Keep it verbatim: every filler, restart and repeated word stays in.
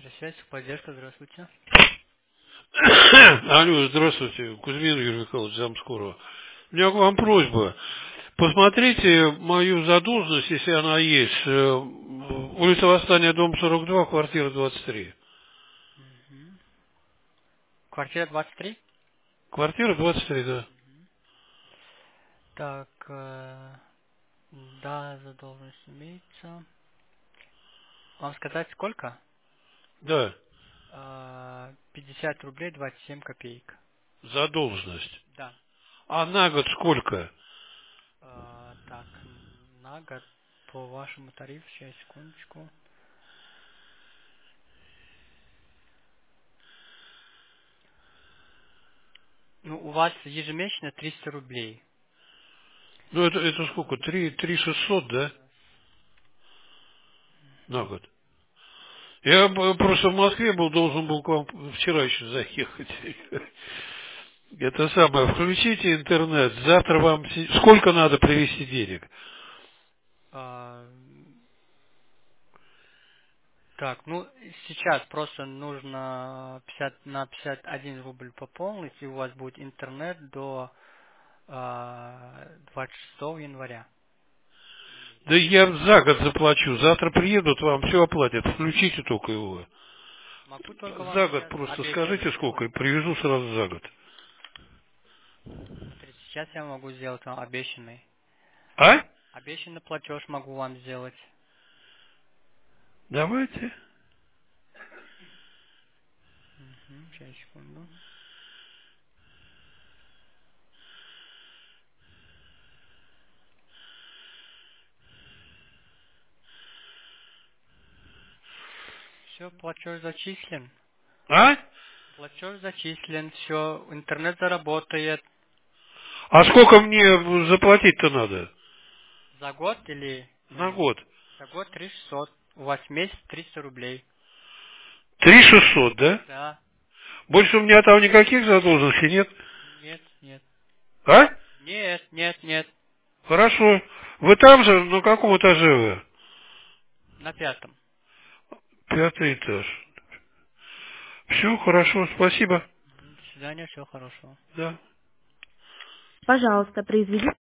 Связь, поддержка, здравствуйте. Алло, здравствуйте, Кузьмин Юрий Михайлович, Замскорова. У меня к вам просьба. Посмотрите мою задолженность, если она есть. э, Улица Восстания, дом сорок два, квартира двадцать три. Мгм. Квартира двадцать три? Квартира двадцать три, да. Так, э, да, задолженность имеется. Вам сказать сколько? Да, Э, пятьдесят рублей двадцать семь копеек. задолженность. Да. А на год сколько? Э, так, на год по вашему тарифу, сейчас, секундочку. Ну, у вас ежемесячно триста рублей. Ну, это, это сколько? Три, три шестьсот, да? На год. Я б- просто в Москве был, должен был к вам вчера еще заехать. Это самое, включите интернет, завтра вам... си- Сколько надо привезти денег? А, так, ну, сейчас просто нужно пятьдесят на пятьдесят один рубль пополнить, и у вас будет интернет до а, двадцать шестого января. Да я за год заплачу, завтра приедут, вам все оплатят, включите только его. Могу только вам За год сейчас просто обещанный скажите сколько, сделать. и привезу сразу за год. Смотрите, сейчас я могу сделать вам обещанный. А? Обещанный платеж могу вам сделать. Давайте. Угу, сейчас, секунду. Все, платеж зачислен. А? Платеж зачислен, все, интернет заработает. А сколько мне заплатить-то надо? За год или на На месяц? год. За год три шестьсот. У вас в месяц триста рублей. Три шестьсот, да? Да. Больше у меня там никаких задолженностей нет? Нет, нет. А? Нет, нет, нет. Хорошо. Вы там же, на каком этаже вы? На пятом. Пятый этаж. Все, хорошо, спасибо. Мгм, до свидания, всего хорошего. Да. Пожалуйста, произведите